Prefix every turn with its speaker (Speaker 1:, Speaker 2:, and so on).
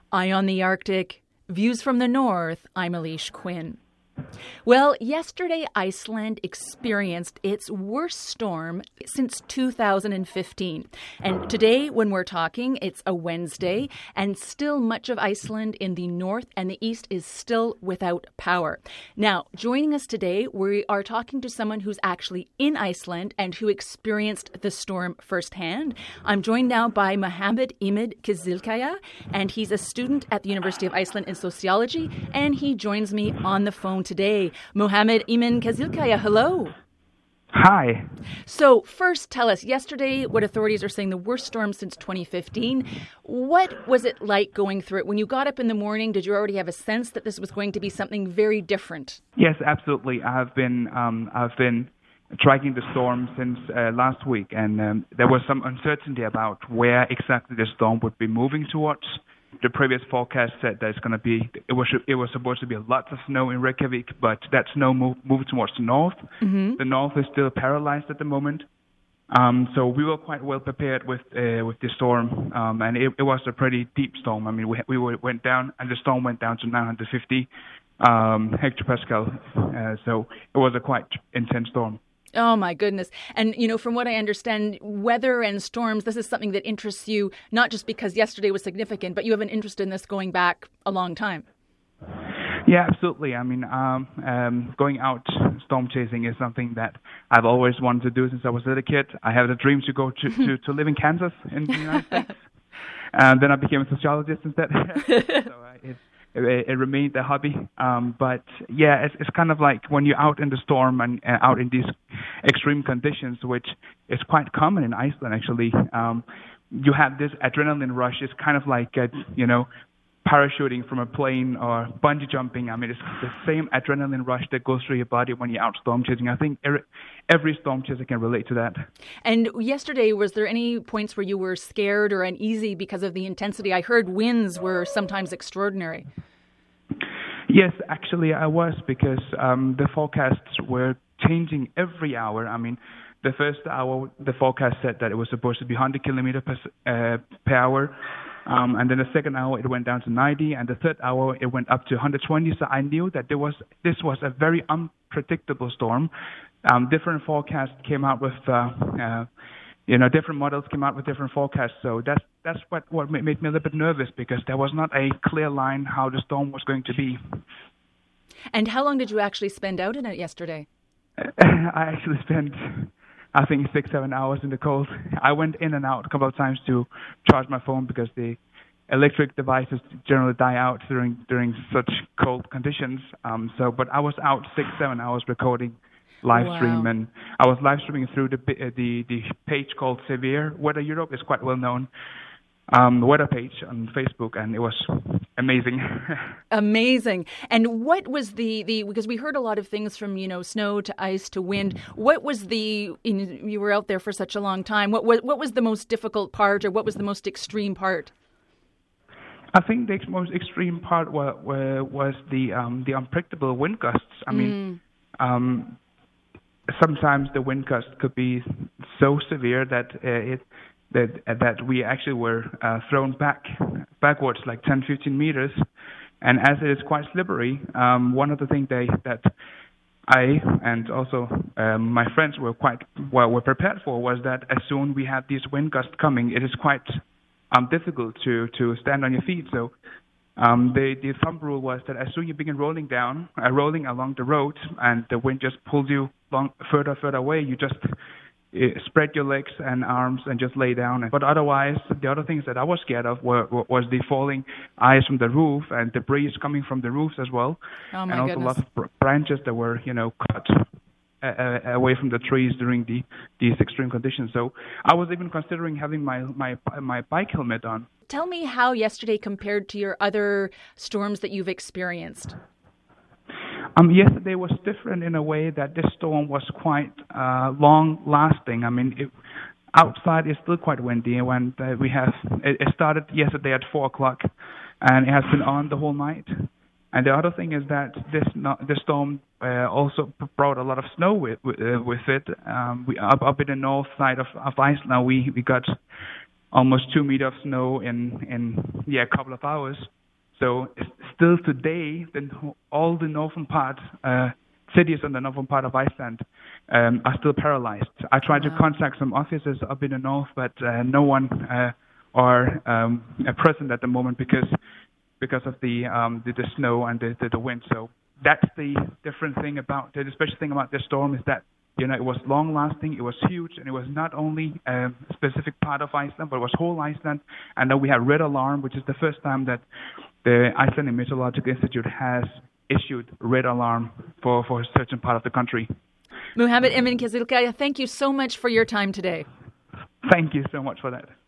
Speaker 1: Eye on the Arctic, Views from the North. I'm Alish Quinn. Well, yesterday Iceland experienced its worst storm since 2015. And today, when we're talking, it's a Wednesday, and still much of Iceland in the north and the east is still without power. Now, joining us today, we are talking to someone who's actually in Iceland and who experienced the storm firsthand. I'm joined now by Mohammed Imad Kizilkaya, and he's a student at the University of Iceland in sociology, and he joins me on the phone today. Mohammed Imad Kizilkaya, hello.
Speaker 2: Hi.
Speaker 1: So first, tell us, yesterday what authorities are saying the worst storm since 2015. What was it like going through it? When you got up in the morning, did you already have a sense that this was going to be something very different?
Speaker 2: Yes, absolutely. I've been tracking the storm since last week, and there was some uncertainty about where exactly the storm would be moving towards. The previous forecast said that it was supposed to be lots of snow in Reykjavik, but that snow moved towards the north. Mm-hmm. The north is still paralyzed at the moment. So we were quite well prepared with the storm, and it was a pretty deep storm. I mean, we went down, and the storm went down to 950 hectopascal. So it was a quite intense storm.
Speaker 1: Oh, my goodness. And, from what I understand, weather and storms, this is something that interests you, not just because yesterday was significant, but you have an interest in this going back a long time.
Speaker 2: Yeah, absolutely. I mean, going out storm chasing is something that I've always wanted to do since I was a little kid. I had a dream to go to live in Kansas in the United States. And then I became a sociologist instead. It remained a hobby, but yeah, it's kind of like when you're out in the storm and out in these extreme conditions, which is quite common in Iceland actually. You have this adrenaline rush. It's kind of like parachuting from a plane or bungee jumping. I mean, it's the same adrenaline rush that goes through your body when you're out storm chasing. I think every storm chaser can relate to that. And
Speaker 1: yesterday, was there any points where you were scared or uneasy because of the intensity? I heard winds were sometimes extraordinary.
Speaker 2: Yes, actually I was, because the forecasts were changing every hour. I mean, the first hour, the forecast said that it was supposed to be 100 kilometers per hour. And then the second hour, it went down to 90. And the third hour, it went up to 120. So I knew that this was a very unpredictable storm. Different forecasts came out with, different models came out with different forecasts. So that's what made me a little bit nervous, because there was not a clear line how the storm was going to be.
Speaker 1: And how long did you actually spend out in it yesterday?
Speaker 2: I actually spent, I think, 6-7 hours in the cold. I went in and out a couple of times to charge my phone, because the electric devices generally die out during such cold conditions. But I was out 6-7 hours recording live stream, and I was live streaming through the page called Severe Weather Europe. It's quite well known weather page on Facebook, and it was amazing.
Speaker 1: Amazing. And what was the because we heard a lot of things from snow to ice to wind. What was you were out there for such a long time. What was the most difficult part, or what was the most extreme part?
Speaker 2: I think the most extreme part was the unpredictable wind gusts. I mean. Sometimes the wind gust could be so severe that we actually were thrown backwards like 10-15 meters, and as it is quite slippery, one of the things that I and also my friends were prepared for was that as soon we had these wind gusts coming, it is quite difficult to stand on your feet. So the thumb rule was that as soon you begin rolling along the road, and the wind just pulls you further away, you just spread your legs and arms and just lay down. But otherwise, the other things that I was scared of was the falling ice from the roof and debris coming from the roofs as well.
Speaker 1: Oh my
Speaker 2: and also
Speaker 1: goodness.
Speaker 2: lots of branches that were cut away from the trees during these extreme conditions. So I was even considering having my bike helmet on.
Speaker 1: Tell me how yesterday compared to your other storms that you've experienced.
Speaker 2: Yesterday was different in a way that this storm was quite long-lasting. I mean, outside is still quite windy. When it started yesterday at 4:00, and it has been on the whole night. And the other thing is that this storm also brought a lot of snow with it. We up in the north side of Iceland, we got almost 2 meters of snow in a couple of hours. So still today, all the northern part, cities in the northern part of Iceland are still paralyzed. I tried to contact some officers up in the north, but no one are present at the moment because of the snow and the wind. So that's the special thing about this storm is that it was long lasting, it was huge, and it was not only a specific part of Iceland, but it was whole Iceland. And then we had red alarm, which is the first time that the Icelandic Meteorological Institute has issued red alarm for a certain part of the country.
Speaker 1: Muhammad Emin Kazilkaya, thank you so much for your time today.
Speaker 2: Thank you so much for that.